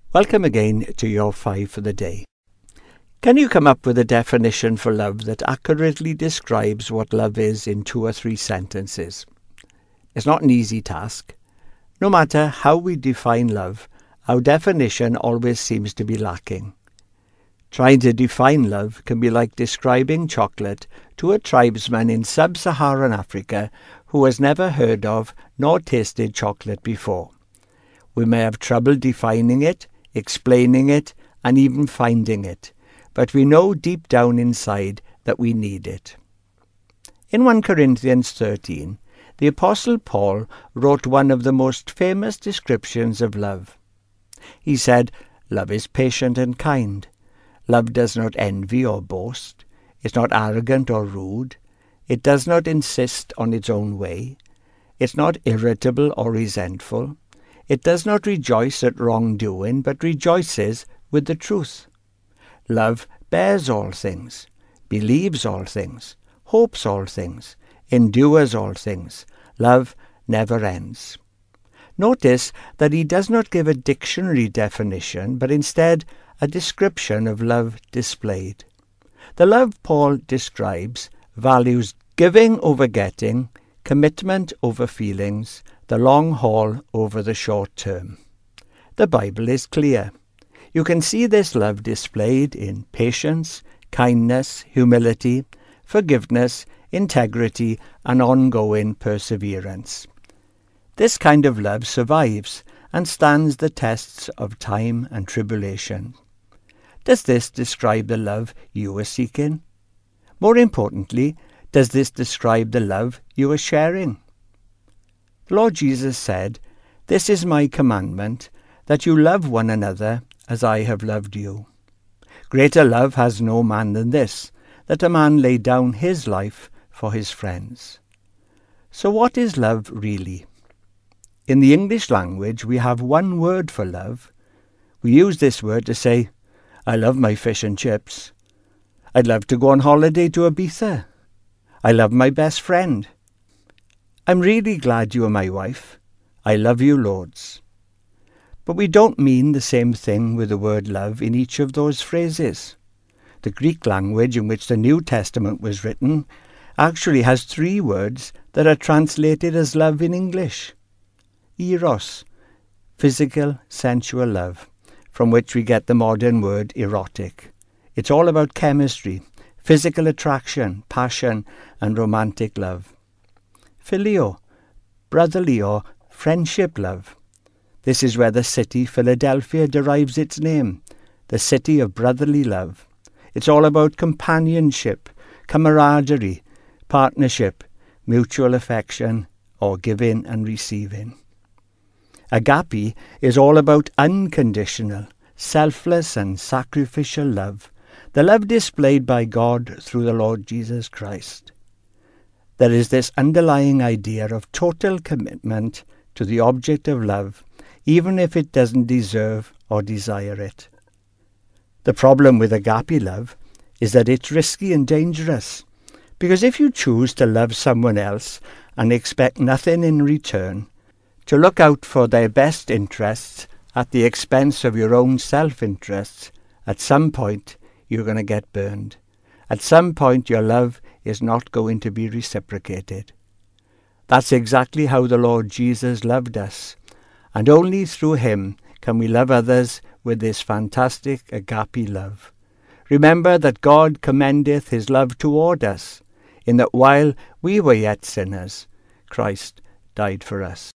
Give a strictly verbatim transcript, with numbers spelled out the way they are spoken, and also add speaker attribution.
Speaker 1: Welcome again to your five for the day. Can you come up with a definition for love that accurately describes what love is in two or three sentences? It's not an easy task. No matter how we define love, our definition always seems to be lacking. Trying to define love can be like describing chocolate to a tribesman in sub-Saharan Africa who has never heard of nor tasted chocolate before. We may have trouble defining it, explaining it, and even finding it, but we know deep down inside that we need it. In First Corinthians thirteen, the Apostle Paul wrote one of the most famous descriptions of love. He said, "Love is patient and kind. Love does not envy or boast. It's not arrogant or rude. It does not insist on its own way. It's not irritable or resentful. It does not rejoice at wrongdoing, but rejoices with the truth. Love bears all things, believes all things, hopes all things, endures all things. Love never ends." Notice that he does not give a dictionary definition, but instead a description of love displayed. The love Paul describes values giving over getting, commitment over feelings, the long haul over the short term. The Bible is clear. You can see this love displayed in patience, kindness, humility, forgiveness, integrity, and ongoing perseverance. This kind of love survives and stands the tests of time and tribulation. Does this describe the love you are seeking? More importantly, does this describe the love you are sharing? The Lord Jesus said, "This is my commandment, that you love one another as I have loved you. Greater love has no man than this, that a man lay down his life for his friends." So what is love really? In the English language, we have one word for love. We use this word to say, "I love my fish and chips. I'd love to go on holiday to Ibiza. I love my best friend. I'm really glad you are my wife. I love you loads." But we don't mean the same thing with the word love in each of those phrases. The Greek language in which the New Testament was written actually has three words that are translated as love in English. Eros, physical, sensual love, from which we get the modern word erotic. It's all about chemistry, physical attraction, passion, and romantic love. Phileo, brotherly or friendship love. This is where the city Philadelphia derives its name, the city of brotherly love. It's all about companionship, camaraderie, partnership, mutual affection, or giving and receiving. Agape is all about unconditional, selfless and sacrificial love, the love displayed by God through the Lord Jesus Christ. There is this underlying idea of total commitment to the object of love, even if it doesn't deserve or desire it. The problem with agape love is that it's risky and dangerous, because if you choose to love someone else and expect nothing in return, to look out for their best interests at the expense of your own self-interests, at some point you're going to get burned. At some point your love is not going to be reciprocated. That's exactly how the Lord Jesus loved us, and only through him can we love others with this fantastic agape love. Remember that God commendeth his love toward us, in that while we were yet sinners, Christ died for us.